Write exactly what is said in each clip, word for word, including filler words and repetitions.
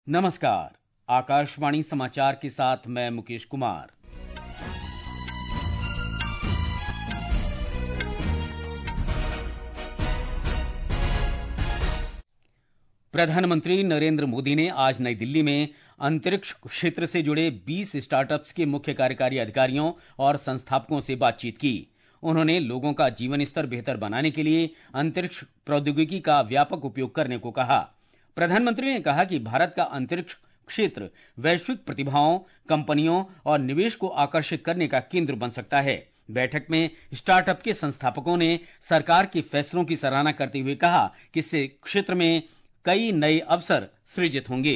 नमस्कार, आकाशवाणी समाचार के साथ मैं मुकेश कुमार। प्रधानमंत्री नरेंद्र मोदी ने आज नई दिल्ली में अंतरिक्ष क्षेत्र से जुड़े बीस स्टार्टअप्स के मुख्य कार्यकारी अधिकारियों और संस्थापकों से बातचीत की। उन्होंने लोगों का जीवन स्तर बेहतर बनाने के लिए अंतरिक्ष प्रौद्योगिकी का व्यापक उपयोग करने को कहा। प्रधानमंत्री ने कहा कि भारत का अंतरिक्ष क्षेत्र वैश्विक प्रतिभाओं, कंपनियों और निवेश को आकर्षित करने का केंद्र बन सकता है। बैठक में स्टार्टअप के संस्थापकों ने सरकार के फैसलों की सराहना करते हुए कहा कि इससे क्षेत्र में कई नए अवसर सृजित होंगे।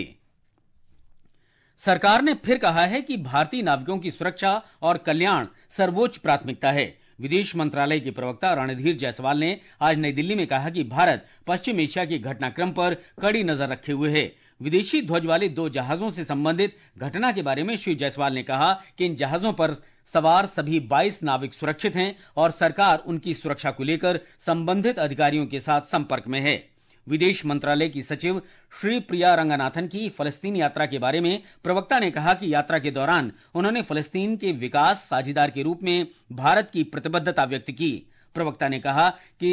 सरकार ने फिर कहा है कि भारतीय नाविकों की सुरक्षा और कल्याण सर्वोच्च प्राथमिकता है। विदेश मंत्रालय के प्रवक्ता रणधीर जायसवाल ने आज नई दिल्ली में कहा कि भारत पश्चिम एशिया के घटनाक्रम पर कड़ी नजर रखे हुए है। विदेशी ध्वज वाले दो जहाजों से संबंधित घटना के बारे में श्री जायसवाल ने कहा कि इन जहाजों पर सवार सभी बाईस नाविक सुरक्षित हैं और सरकार उनकी सुरक्षा को लेकर संबंधित अधिकारियों के साथ संपर्क में है। विदेश मंत्रालय की सचिव श्री प्रिया रंगनाथन की फलस्तीन यात्रा के बारे में प्रवक्ता ने कहा कि यात्रा के दौरान उन्होंने फलस्तीन के विकास साझेदार के रूप में भारत की प्रतिबद्धता व्यक्त की। प्रवक्ता ने कहा कि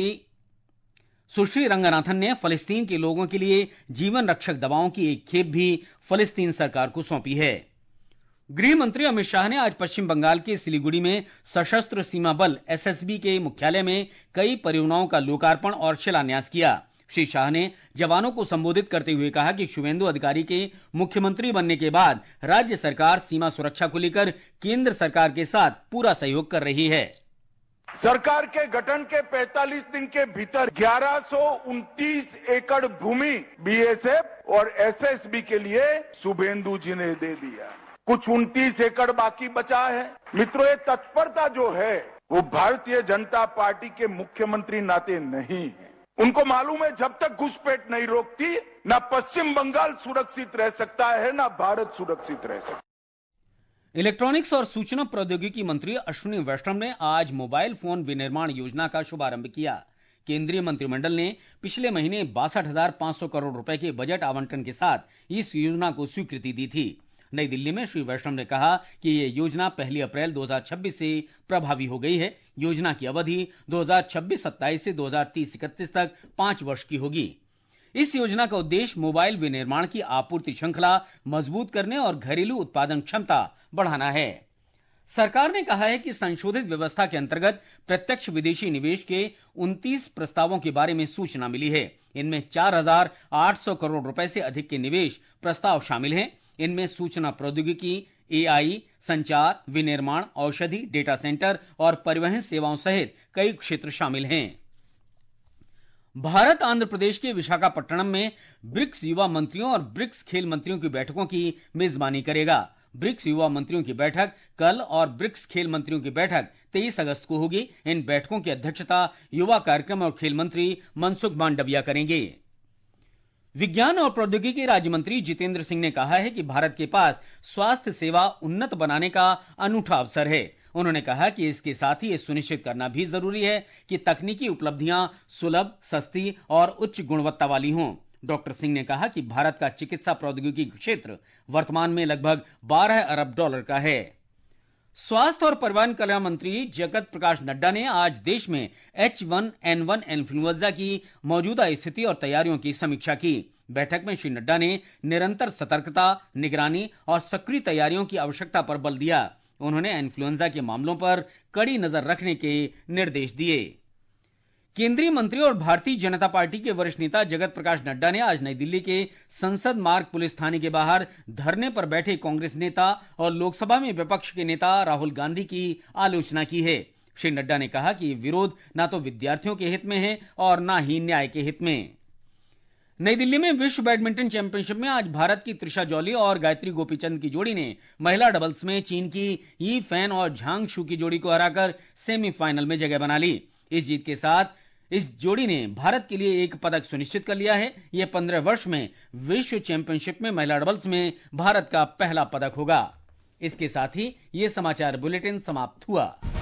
सुश्री रंगनाथन ने फलस्तीन के लोगों के लिए जीवन रक्षक दवाओं की एक खेप भी फलस्तीन सरकार को सौंपी है। गृह मंत्री अमित शाह ने आज पश्चिम बंगाल के सिलीगुड़ी में सशस्त्र सीमा बल एस एस बी के मुख्यालय में कई परियोजनाओं का लोकार्पण और शिलान्यास किया। श्री शाह ने जवानों को संबोधित करते हुए कहा कि शुभेंदु अधिकारी के मुख्यमंत्री बनने के बाद राज्य सरकार सीमा सुरक्षा को लेकर केंद्र सरकार के साथ पूरा सहयोग कर रही है। सरकार के गठन के पैंतालीस दिन के भीतर ग्यारह सौ उनतीस एकड़ भूमि बी एस एफ और एस एस बी के लिए शुभेंदु जी ने दे दिया। कुछ उनतीस एकड़ बाकी बचा है। मित्रों, ये तत्परता जो है वो भारतीय जनता पार्टी के मुख्यमंत्री नाते नहीं है। उनको मालूम है जब तक घुसपैठ नहीं रोकती ना पश्चिम बंगाल सुरक्षित रह सकता है ना भारत सुरक्षित रह सकता है। इलेक्ट्रॉनिक्स और सूचना प्रौद्योगिकी मंत्री अश्विनी वैष्णव ने आज मोबाइल फोन विनिर्माण योजना का शुभारंभ किया। केंद्रीय मंत्रिमंडल ने पिछले महीने बासठ हजार पांच सौ करोड़ रुपए के बजट आवंटन के साथ इस योजना को स्वीकृति दी थी। नई दिल्ली में श्री वैष्णव ने कहा कि यह योजना पहली अप्रैल दो हजार छब्बीस से प्रभावी हो गई है। योजना की अवधि दो हजार छब्बीस सत्ताईस से दो हजार तीस इकतीस तक पांच वर्ष की होगी। इस योजना का उद्देश्य मोबाइल विनिर्माण की आपूर्ति श्रृंखला मजबूत करने और घरेलू उत्पादन क्षमता बढ़ाना है। सरकार ने कहा है कि संशोधित व्यवस्था के अंतर्गत प्रत्यक्ष विदेशी निवेश के उनतीस प्रस्तावों के बारे में सूचना मिली है। इनमें चार हजार आठ सौ करोड़ रुपए से अधिक के निवेश प्रस्ताव शामिल हैं। इनमें सूचना प्रौद्योगिकी, ए आई, संचार, विनिर्माण, औषधि, डेटा सेंटर और परिवहन सेवाओं सहित कई क्षेत्र शामिल हैं। भारत आंध्र प्रदेश के विशाखापट्टनम में ब्रिक्स युवा मंत्रियों और ब्रिक्स खेल मंत्रियों की बैठकों की मेजबानी करेगा। ब्रिक्स युवा मंत्रियों की बैठक कल और ब्रिक्स खेल मंत्रियों की बैठक तेईस अगस्त को होगी। इन बैठकों की अध्यक्षता युवा कार्यक्रम और खेल मंत्री मनसुख मांडविया करेंगे। विज्ञान और प्रौद्योगिकी राज्य मंत्री जितेंद्र सिंह ने कहा है कि भारत के पास स्वास्थ्य सेवा उन्नत बनाने का अनूठा अवसर है। उन्होंने कहा कि इसके साथ ही यह सुनिश्चित करना भी जरूरी है कि तकनीकी उपलब्धियां सुलभ, सस्ती और उच्च गुणवत्ता वाली हों। डॉक्टर सिंह ने कहा कि भारत का चिकित्सा प्रौद्योगिकी क्षेत्र वर्तमान में लगभग बारह अरब डॉलर का है। स्वास्थ्य और परिवार कल्याण मंत्री जगत प्रकाश नड्डा ने आज देश में H one N one influenza की मौजूदा स्थिति और तैयारियों की समीक्षा की। बैठक में श्री नड्डा ने निरंतर सतर्कता, निगरानी और सक्रिय तैयारियों की आवश्यकता पर बल दिया। उन्होंने इन्फ्लुएंजा के मामलों पर कड़ी नजर रखने के निर्देश दिए। केंद्रीय मंत्री और भारतीय जनता पार्टी के वरिष्ठ नेता जगत प्रकाश नड्डा ने आज नई दिल्ली के संसद मार्ग पुलिस थाने के बाहर धरने पर बैठे कांग्रेस नेता और लोकसभा में विपक्ष के नेता राहुल गांधी की आलोचना की है। श्री नड्डा ने कहा कि विरोध न तो विद्यार्थियों के हित में है और न ही न्याय के हित में। नई दिल्ली में विश्व बैडमिंटन चैंपियनशिप में आज भारत की त्रिशा जॉली और गायत्री गोपीचंद की जोड़ी ने महिला डबल्स में चीन की यी फैन और झांग शू की जोड़ी को हराकर सेमीफाइनल में जगह बना ली। इस जीत के साथ इस जोड़ी ने भारत के लिए एक पदक सुनिश्चित कर लिया है। यह पंद्रह वर्ष में विश्व चैंपियनशिप में महिला डबल्स में भारत का पहला पदक होगा। इसके साथ ही यह समाचार बुलेटिन समाप्त हुआ।